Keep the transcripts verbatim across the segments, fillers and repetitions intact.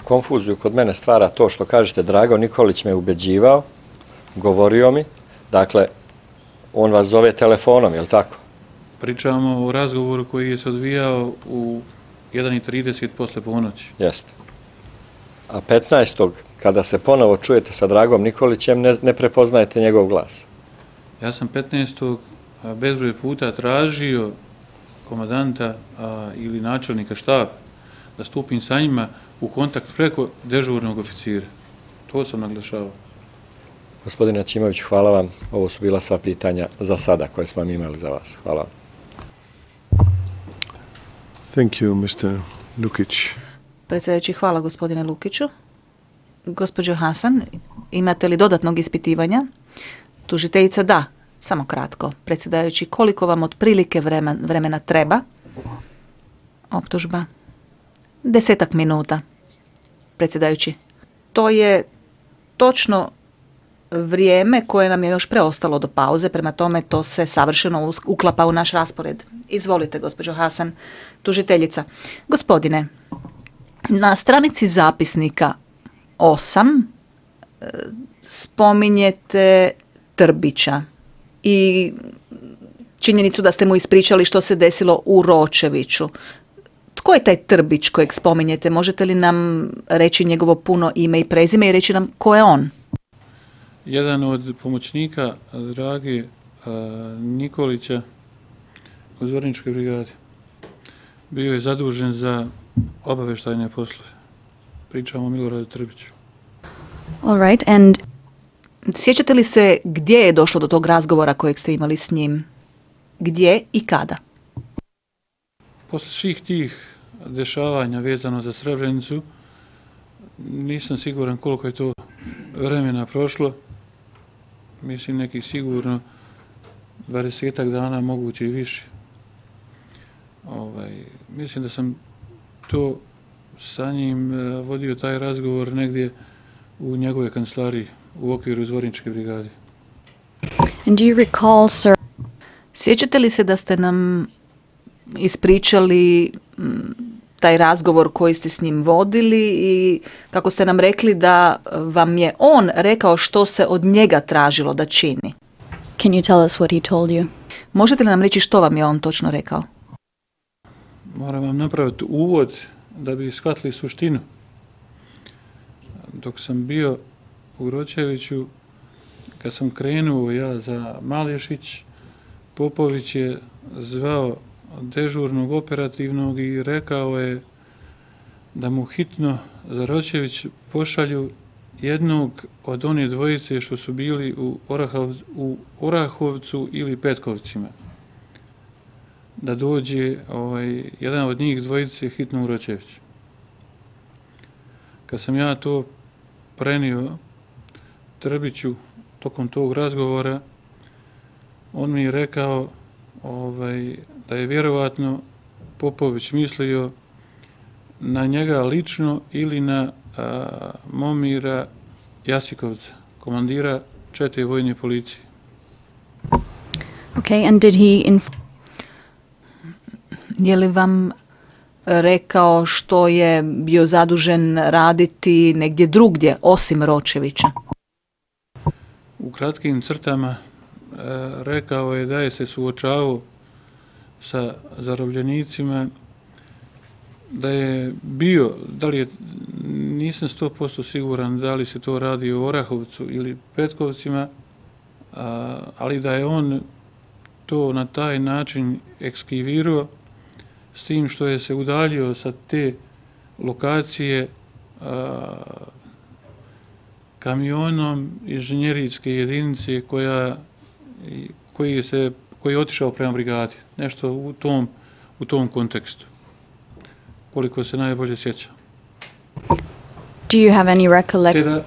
konfuziju kod mene stvara to što kažete Drago Nikolić me ubeđivao, govorio mi, dakle, on vas zove telefonom, je li tako? Pričamo o razgovoru koji je se odvijao u jedan i trideset posle ponoći. Jeste. A petnaestog kada se ponovo čujete sa Dragom Nikolićem, ne, ne prepoznajete njegov glas. Ja sam petnaestog bezbroj puta tražio komadanta a, ili načelnika štaba da stupim sa njima u kontakt preko dežurnog oficira. To sam naglašavao. Gospodine Aćimović, hvala vam. Ovo su bila sva pitanja za sada koje smo imali za vas. Hvala vam. Thank you, mister Lukić. Predsjedajući, hvala gospodine Lukiću. Gospođo Hasan, imate li dodatnog ispitivanja? Tužiteljica da, samo kratko. Predsjedajući, koliko vam otprilike vremena, vremena treba? Optužba. Desetak minuta. Predsjedajući, to je točno vrijeme koje nam je još preostalo do pauze, prema tome to se savršeno uklapa u naš raspored. Izvolite, gospođo Hasan. Tužiteljica. Gospodine, na stranici zapisnika osam spominjete Trbića i činjenicu da ste mu ispričali što se desilo u Ročeviću. Tko je taj Trbić kojeg spominjete? Možete li nam reći njegovo puno ime i prezime i reći nam ko je on? Jedan od pomoćnika Drage Nikolića u Zvorničkoj brigadi bio je zadužen za obaveštajne poslove. Pričamo o Miloradu Trbiću. All right, and sjećate li se gdje je došlo do tog razgovora kojeg ste imali s njim? Gdje i kada? Posle svih tih dešavanja vezano za Srebrenicu, nisam siguran koliko je to vremena prošlo. Mislim neki sigurno dvadesetak dana, moguće i više. Ovaj, mislim da sam to sa njim vodio taj razgovor negdje u njegove kancelariji u okviru Zvorničke brigade. And do you recall, sir? Sjećate li se da ste nam ispričali taj razgovor koji ste s njim vodili i kako ste nam rekli da vam je on rekao što se od njega tražilo da čini? Can you tell us what he told you? Možete li nam reći što vam je on točno rekao? Moram vam napraviti uvod da bi shvatili suštinu. Dok sam bio u Ročeviću, kad sam krenuo ja za Malješić, Popović je zvao dežurnog operativnog i rekao je da mu hitno za Ročević pošalju jednog od one dvojice što su bili u, Orahav, u Orahovcu ili Petkovcima. Da dođe ovaj, jedan od njih dvojice hitno u Ročević. Kad sam ja to prenio Trbiću tokom tog razgovora, on mi je rekao ovaj, da je vjerovatno Popović mislio na njega lično ili na a, Momira Jasikovca, komandira čete vojne policije. Okay, and did he inf- Je li vam rekao što je bio zadužen raditi negdje drugdje osim Ročevića? U kratkim crtama e, rekao je da je se suočavao sa zarobljenicima, da je bio, da li je, nisam sto posto siguran da li se to radi o Orahovcu ili Petkovcima, a, ali da je on to na taj način ekskivirao, s tim što je se udaljio sa te lokacije a, kamionom inženjerijske jedinice koja, koji, se, koji je otišao prema brigadi. Nešto u tom, u tom kontekstu, koliko se najbolje sjeća. Do you have any recollection? Te da,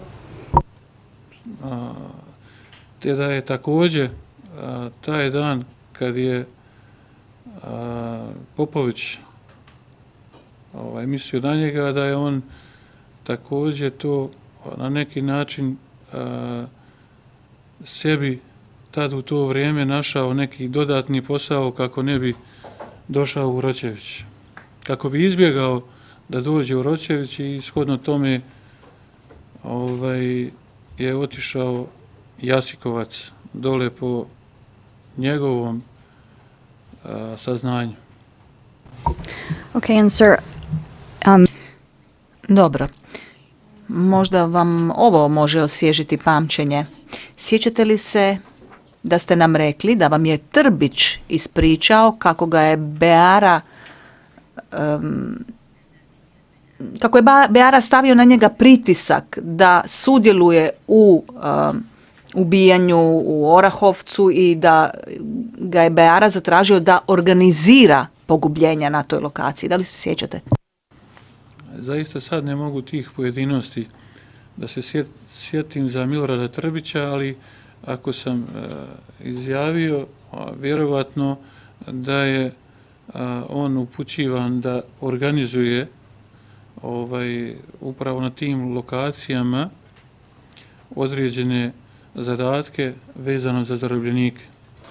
a, te da je također a, taj dan kad je a, Popović ovaj, mislio na njega, da je on također to na neki način a, sebi tad u to vrijeme našao neki dodatni posao kako ne bi došao u Ročević. Kako bi izbjegao da dođe u Ročević i shodno tome ovaj, je otišao Jasikovac dole po njegovom a, saznanju. Okay, and sir, um, Dobro. Možda vam ovo može osvježiti pamćenje. Sjećate li se da ste nam rekli da vam je Trbić ispričao kako ga je Beara um, kako je Beara stavio na njega pritisak da sudjeluje u um, ubijanju u Orahovcu i da ga je Beara zatražio da organizira pogubljenja na toj lokaciji. Da li se sjećate? Zaista sad ne mogu tih pojedinosti da se sjetim za Milorada Trbića, ali ako sam uh, izjavio, a, vjerovatno da je a, on upućivan da organizuje ovaj, upravo na tim lokacijama određene zadatke vezano za zarobljenike.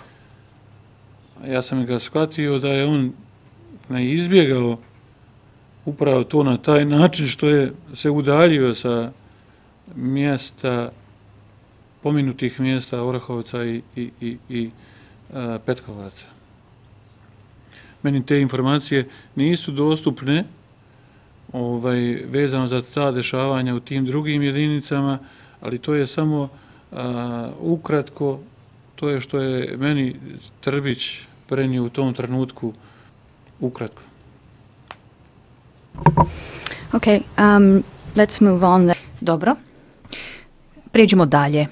Ja sam ga shvatio da je on izbjegao upravo to na taj način što je se udaljio sa mjesta, pominutih mjesta Orahovca i, i, i, i a, Petkovaca. Meni te informacije nisu dostupne ovaj, vezano za ta dešavanja u tim drugim jedinicama, ali to je samo a, ukratko, to je što je meni Trbić prenio u tom trenutku ukratko. okay, um, let's move on. Then. Dobro. Prijeđimo dalje.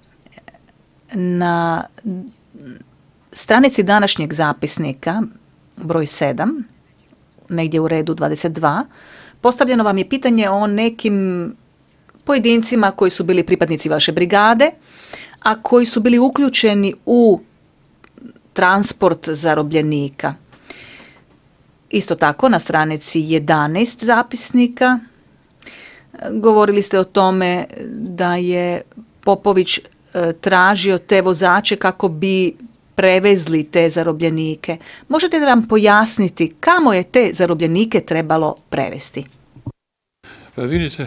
Na stranici današnjeg zapisnika, broj sedam, negdje u redu dvadeset dva, postavljeno vam je pitanje o nekim pojedincima koji su bili pripadnici vaše brigade, a koji su bili uključeni u transport zarobljenika. Isto tako na stranici jedanaest zapisnika govorili ste o tome da je Popović tražio te vozače kako bi prevezli te zarobljenike. Možete li nam pojasniti kamo je te zarobljenike trebalo prevesti? Pa vidite,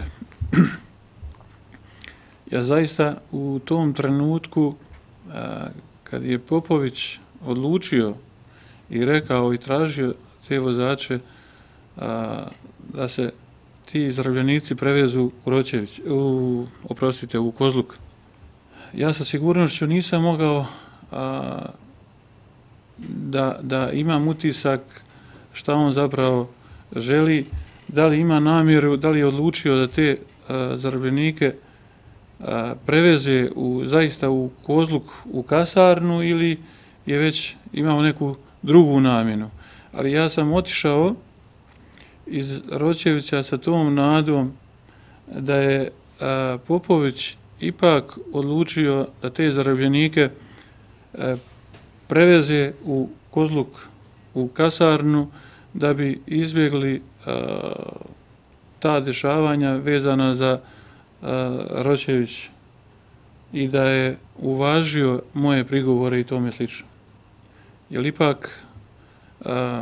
ja zaista u tom trenutku kad je Popović odlučio i rekao i tražio te vozače da se ti zarobljenici prevezu u Ročević, u, oprostite, u Kozluk. Ja sa sigurnošću nisam mogao a, da, da imam utisak šta on zapravo želi, da li ima namjeru, da li je odlučio da te a, zarobljenike a, preveze u, zaista u Kozluk, u kasarnu, ili je već imao neku drugu namjenu. Ali ja sam otišao iz Ročevića sa tom nadom da je a, Popović ipak odlučio da te zarobljenike a, preveze u Kozluk, u kasarnu, da bi izbjegli a, ta dešavanja vezana za a, Ročević i da je uvažio moje prigovore i tome slično. Jer ipak a,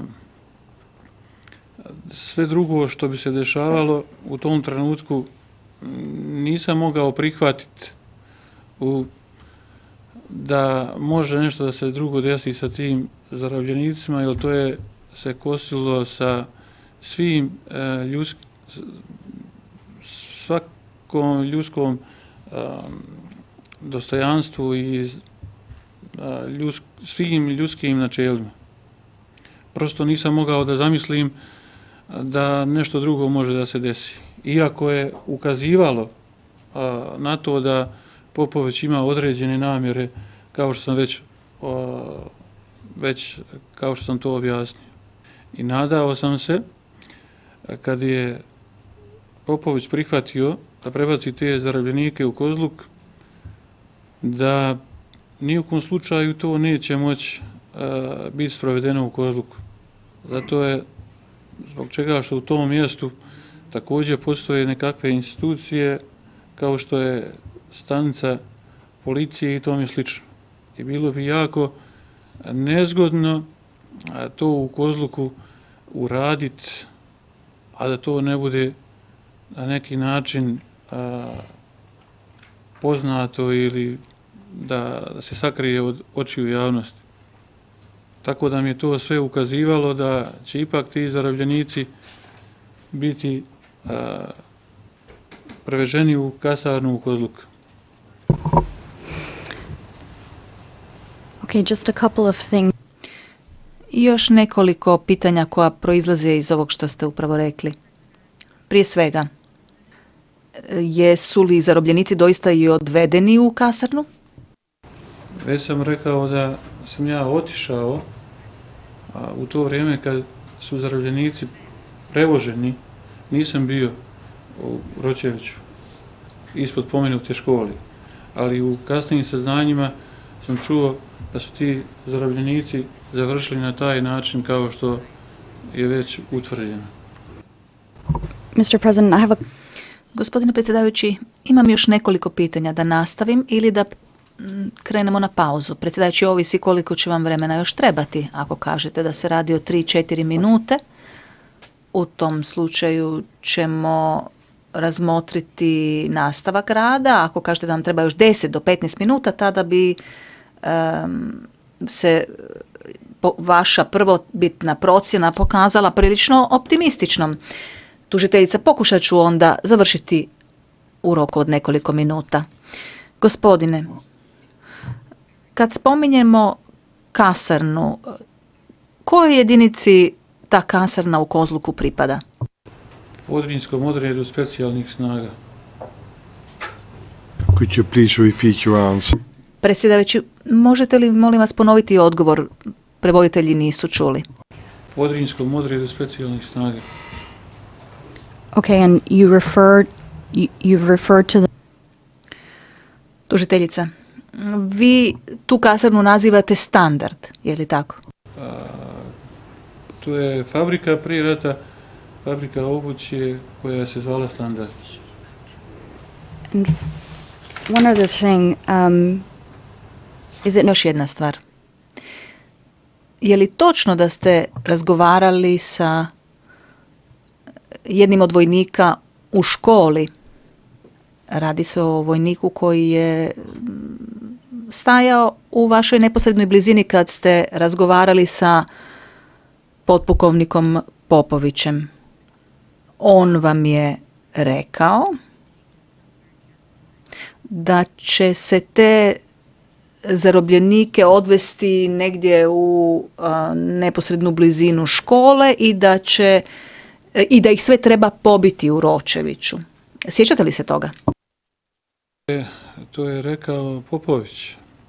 sve drugo što bi se dešavalo u tom trenutku nisam mogao prihvatiti u, da može nešto da se drugo desi sa tim zarobljenicima, jer to je se kosilo sa svim e, ljudsk, svakom ljudskom a, dostojanstvu i a, ljudsk, svim ljudskim načelima. Prosto nisam mogao da zamislim da nešto drugo može da se desi. Iako je ukazivalo a, na to da Popović ima određene namjere, kao što sam već, a, već kao što sam to objasnio. I nadao sam se, kad je Popović prihvatio da prebaci te zarobljenike u Kozluk, da nijekom slučaju to neće moći biti sprovedeno u Kozluku. Zato je, zbog čega što u tom mjestu također postoje nekakve institucije, kao što je stanica policije i tome slično. I bilo bi jako nezgodno to u Kozluku uraditi a da to ne bude na neki način a, poznato ili da se sakrije od očiju javnosti. Tako da mi je to sve ukazivalo da će ipak ti zarobljenici biti a, preveženi u kasarnu u Kozluk. Okay, just a couple of things. I još nekoliko pitanja koja proizlaze iz ovog što ste upravo rekli. Prije svega, jesu li zarobljenici doista i odvedeni u kasarnu? Već sam rekao da sam ja otišao, a u to vrijeme kad su zarobljenici prevoženi, nisam bio u Ročeviću, ispod pomenute škole. Ali u kasnijim saznanjima sam čuo da su ti zarobljenici završili na taj način kao što je već utvrđeno. Mister President, I have a... Gospodine predsjedavajući, imam još nekoliko pitanja da nastavim ili da krenemo na pauzu. Predsjedavajući, ovisi koliko će vam vremena još trebati. Ako kažete da se radi o tri do četiri minute, u tom slučaju ćemo razmotriti nastavak rada. Ako kažete da vam treba još deset do petnaest minuta, tada bi um, se po, vaša prvobitna procjena pokazala prilično optimističnom. Tužiteljica, pokušat ću onda završiti u roku od nekoliko minuta. Gospodine, kad spominjemo kasarnu, kojoj jedinici ta kasarna u Kozluku pripada? Podrinjskom odredu specijalnih snaga. Could you please repeat your answer? Predsjedavajući, možete li molim vas ponoviti odgovor? Prevoditelji nisu čuli. Podrinjskom odredu specijalnih snaga. Okay, and you referred you, you've referred to the... Tužiteljica, vi tu kasarnu nazivate Standard, je li tako? A, to je fabrika prije rata, fabrika obuće koja se zvala Standard. And one other thing, um, Is it... Još jedna stvar. Je li točno da ste razgovarali sa jednim od vojnika u školi? Radi se o vojniku koji je stajao u vašoj neposrednoj blizini kad ste razgovarali sa potpukovnikom Popovićem. On vam je rekao da će se te zarobljenike odvesti negdje u a, neposrednu blizinu škole i da će i da ih sve treba pobiti u Ročeviću. Sjećate li se toga? To je rekao Popović.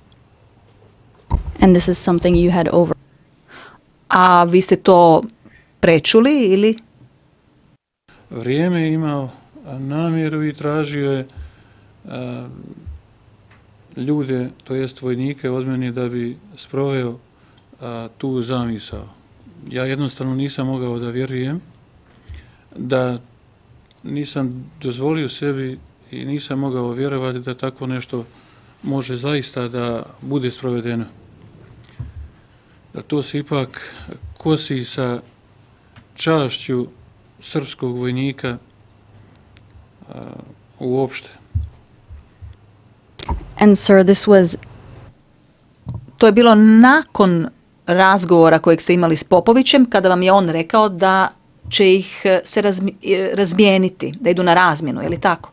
and this is something you had over. A vi ste to prečuli ili? Vrijeme je imao namjeru i tražio je a, ljude, to jest vojnike od mene da bi sproveo a, tu zamisao. Ja jednostavno nisam mogao da vjerujem, da nisam dozvolio sebi i nisam mogao vjerovati da tako nešto može zaista da bude sprovedeno. Da to se ipak kosi sa čašću srpskog vojnika a, uopšte. And sir, this was To je bilo nakon razgovora kojeg ste imali s Popovićem, kada vam je on rekao da će ih se razmi, razmijeniti, da idu na razmjenu, je li tako?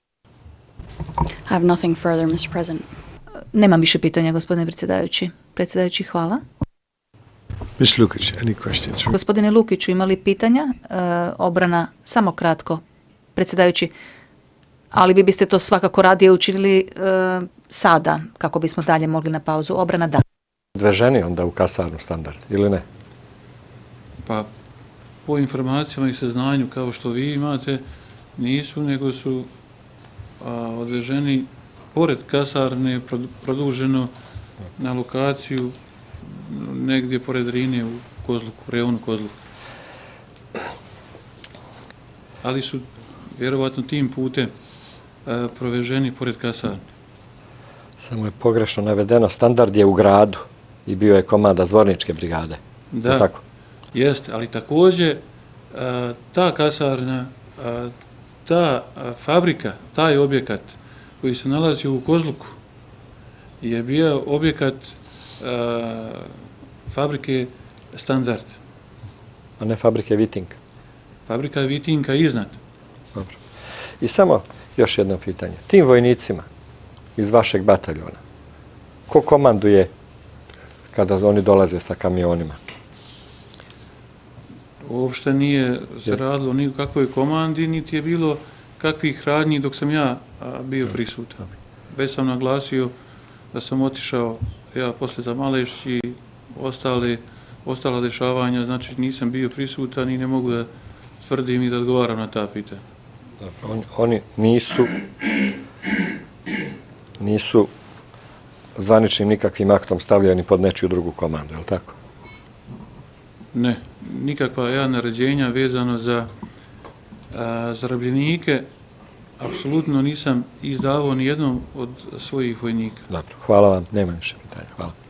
I have nothing further, Mister President. Nemam više pitanja, gospodine predsjedajući. Predsjedajući, hvala. Miz Lukic, any questions? Gospodine Lukiću, imali pitanja? E, obrana, samo kratko. Predsjedajući, ali vi biste to svakako radije učinili e, sada, kako bismo dalje mogli na pauzu. Obrana, da. Odveženi onda u kasarnu Standard, ili ne? Pa, po informacijama i saznanju kao što vi imate, nisu, nego su a, odveženi pored kasarne, produženo na lokaciju negdje pored Rine u Kozluku, u rejonu Kozluku. Ali su vjerovatno tim putem a, proveženi pored kasarne. Samo je pogrešno navedeno, Standard je u gradu i bio je komanda Zvorničke brigade. Da, tako? jeste, ali također ta kasarna, ta fabrika, taj objekat koji se nalazi u Kozluku je bio objekat fabrike Standard. A ne fabrike Vitinka. Fabrika Vitinka iznad. Dobro. I samo još jedno pitanje. Tim vojnicima iz vašeg bataljona, ko komanduje kada oni dolaze sa kamionima? Uopšte nije se radilo ni u kakvoj komandi, niti je bilo kakvih radnji dok sam ja bio prisutan. Već sam naglasio da sam otišao ja posle za Malešć i ostale, ostala dešavanja, znači nisam bio prisutan i ne mogu da tvrdim i da odgovaram na ta pitanja. On, oni nisu nisu zvaničnim nikakvim aktom stavljeni pod nečiju drugu komandu, je li tako? Ne, nikakva ja naređenja vezano za a, zarobljenike apsolutno nisam izdavao ni jednom od svojih vojnika. Dobro, hvala vam, nema više pitanja. Hvala.